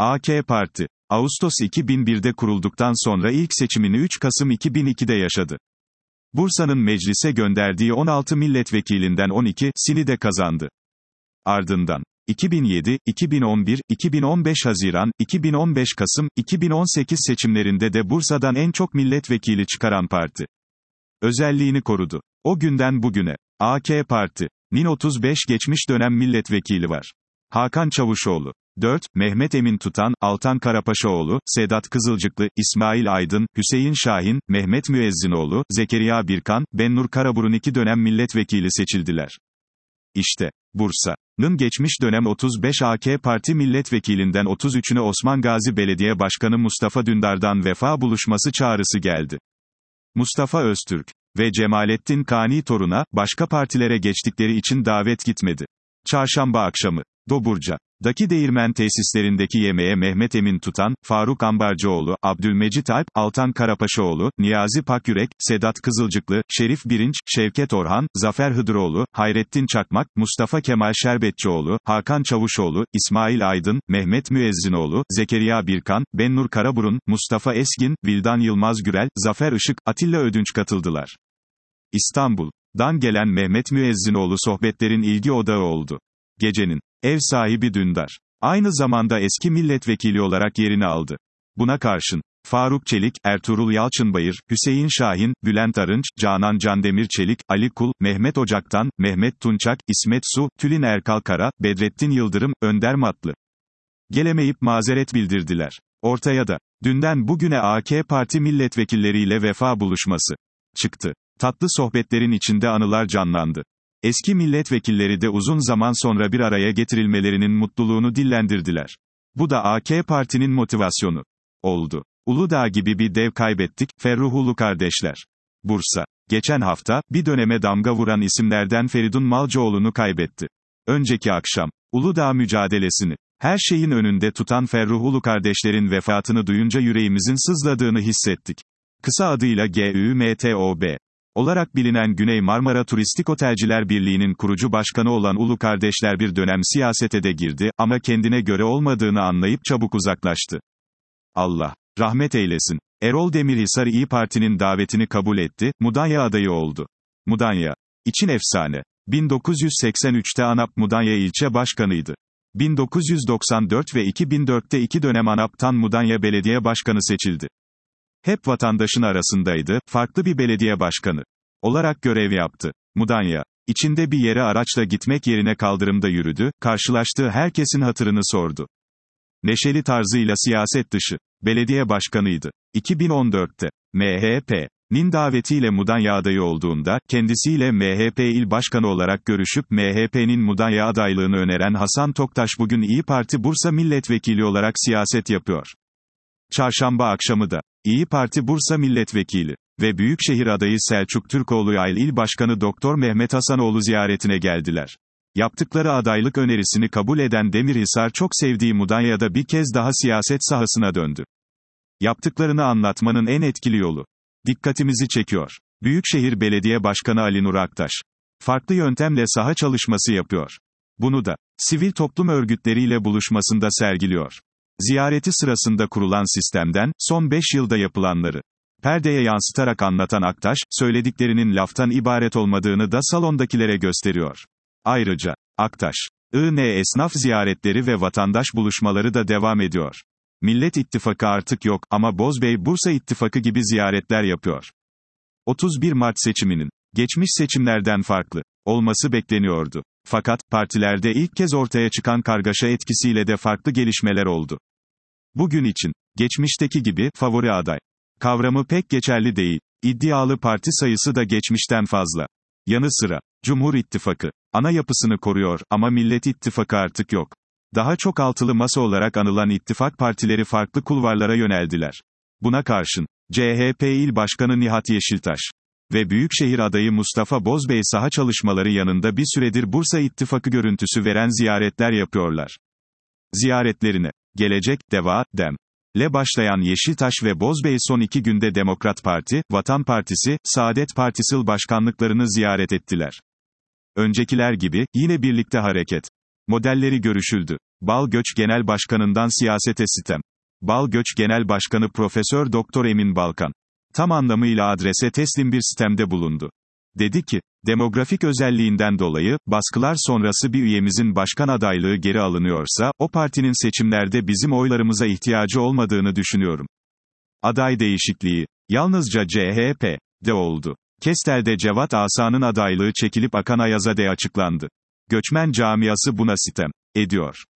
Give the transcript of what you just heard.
AK Parti, Ağustos 2001'de kurulduktan sonra ilk seçimini 3 Kasım 2002'de yaşadı. Bursa'nın meclise gönderdiği 16 milletvekilinden 12'sini de kazandı. Ardından, 2007, 2011, 2015 Haziran, 2015 Kasım, 2018 seçimlerinde de Bursa'dan en çok milletvekili çıkaran parti. Özelliğini korudu. O günden bugüne, AK Parti'nin 35 geçmiş dönem milletvekili var. Hakan Çavuşoğlu, 4, Mehmet Emin Tutan, Altan Karapaşaoğlu, Sedat Kızılcıklı, İsmail Aydın, Hüseyin Şahin, Mehmet Müezzinoğlu, Zekeriya Birkan, Bennur Karaburun 2 dönem milletvekili seçildiler. İşte, Bursa'nın geçmiş dönem 35 AK Parti milletvekilinden 33'üne Osman Gazi Belediye Başkanı Mustafa Dündar'dan vefa buluşması çağrısı geldi. Mustafa Öztürk ve Cemalettin Kani Torun'a, başka partilere geçtikleri için davet gitmedi. Çarşamba akşamı, Doburca'daki değirmen tesislerindeki yemeğe Mehmet Emin Tutan, Faruk Ambarcıoğlu, Abdülmecit Alp, Altan Karapaşaoğlu, Niyazi Pakyürek, Sedat Kızılcıklı, Şerif Birinç, Şevket Orhan, Zafer Hıdıroğlu, Hayrettin Çakmak, Mustafa Kemal Şerbetçioğlu, Hakan Çavuşoğlu, İsmail Aydın, Mehmet Müezzinoğlu, Zekeriya Birkan, Bennur Karaburun, Mustafa Esgin, Vildan Yılmaz Gürel, Zafer Işık, Atilla Ödünç katıldılar. İstanbul'dan gelen Mehmet Müezzinoğlu sohbetlerin ilgi odağı oldu. Gecenin ev sahibi Dündar, aynı zamanda eski milletvekili olarak yerini aldı. Buna karşın, Faruk Çelik, Ertuğrul Yalçınbayır, Hüseyin Şahin, Bülent Arınç, Canan Candemir Çelik, Ali Kul, Mehmet Ocaktan, Mehmet Tunçak, İsmet Su, Tülin Erkal Kara, Bedrettin Yıldırım, Önder Matlı gelemeyip mazeret bildirdiler. Ortaya da, dünden bugüne AK Parti milletvekilleriyle vefa buluşması çıktı. Tatlı sohbetlerin içinde anılar canlandı. Eski milletvekilleri de uzun zaman sonra bir araya getirilmelerinin mutluluğunu dillendirdiler. Bu da AK Parti'nin motivasyonu oldu. Uludağ gibi bir dev kaybettik, Ferruhulu kardeşler. Bursa, geçen hafta, bir döneme damga vuran isimlerden Feridun Malcıoğlu'nu kaybetti. Önceki akşam, Uludağ mücadelesini her şeyin önünde tutan Ferruhulu kardeşlerin vefatını duyunca yüreğimizin sızladığını hissettik. Kısa adıyla GÜMTOB olarak bilinen Güney Marmara Turistik Otelciler Birliği'nin kurucu başkanı olan Ulu kardeşler bir dönem siyasete de girdi ama kendine göre olmadığını anlayıp çabuk uzaklaştı. Allah rahmet eylesin. Erol Demirhisar İyi Parti'nin davetini kabul etti, Mudanya adayı oldu. Mudanya için efsane. 1983'te ANAP Mudanya ilçe başkanıydı. 1994 ve 2004'te 2 dönem ANAP'tan Mudanya Belediye Başkanı seçildi. Hep vatandaşın arasındaydı, farklı bir belediye başkanı olarak görev yaptı. Mudanya içinde bir yere araçla gitmek yerine kaldırımda yürüdü, karşılaştığı herkesin hatırını sordu. Neşeli tarzıyla siyaset dışı belediye başkanıydı. 2014'te MHP'nin davetiyle Mudanya adayı olduğunda, kendisiyle MHP il başkanı olarak görüşüp MHP'nin Mudanya adaylığını öneren Hasan Toktaş bugün İyi Parti Bursa milletvekili olarak siyaset yapıyor. Çarşamba akşamı da İyi Parti Bursa milletvekili ve Büyükşehir adayı Selçuk Türkoğlu il başkanı Doktor Mehmet Hasanoğlu ziyaretine geldiler. Yaptıkları adaylık önerisini kabul eden Demirhisar çok sevdiği Mudanya'da bir kez daha siyaset sahasına döndü. Yaptıklarını anlatmanın en etkili yolu. Dikkatimizi çekiyor. Büyükşehir Belediye Başkanı Ali Nur Aktaş farklı yöntemle saha çalışması yapıyor. Bunu da sivil toplum örgütleriyle buluşmasında sergiliyor. Ziyareti sırasında kurulan sistemden, son 5 yılda yapılanları perdeye yansıtarak anlatan Aktaş, söylediklerinin laftan ibaret olmadığını da salondakilere gösteriyor. Ayrıca, Aktaş, esnaf ziyaretleri ve vatandaş buluşmaları da devam ediyor. Millet İttifakı artık yok, ama Bozbey Bursa İttifakı gibi ziyaretler yapıyor. 31 Mart seçiminin, geçmiş seçimlerden farklı olması bekleniyordu. Fakat, partilerde ilk kez ortaya çıkan kargaşa etkisiyle de farklı gelişmeler oldu. Bugün için, geçmişteki gibi, favori aday kavramı pek geçerli değil. İddialı parti sayısı da geçmişten fazla. Yanı sıra, Cumhur İttifakı, ana yapısını koruyor, ama Millet İttifakı artık yok. Daha çok altılı masa olarak anılan ittifak partileri farklı kulvarlara yöneldiler. Buna karşın, CHP İl Başkanı Nihat Yeşiltaş ve Büyükşehir adayı Mustafa Bozbey saha çalışmaları yanında bir süredir Bursa İttifakı görüntüsü veren ziyaretler yapıyorlar. Ziyaretlerine, Gelecek, Deva, Dem''le başlayan Yeşiltaş ve Bozbey son 2 günde Demokrat Parti, Vatan Partisi, Saadet Partisi il başkanlıklarını ziyaret ettiler. Öncekiler gibi, yine birlikte hareket Modelleri görüşüldü. Bal Göç Genel Başkanı'ndan siyasete sitem. Bal Göç Genel Başkanı Profesör Doktor Emin Balkan, tam anlamıyla adrese teslim bir sitemde bulundu. Dedi ki, demografik özelliğinden dolayı, baskılar sonrası bir üyemizin başkan adaylığı geri alınıyorsa, o partinin seçimlerde bizim oylarımıza ihtiyacı olmadığını düşünüyorum. Aday değişikliği, yalnızca CHP'de oldu. Kestel'de Cevat Asa'nın adaylığı çekilip Akan Ayazade açıklandı. Göçmen camiası buna sitem ediyor.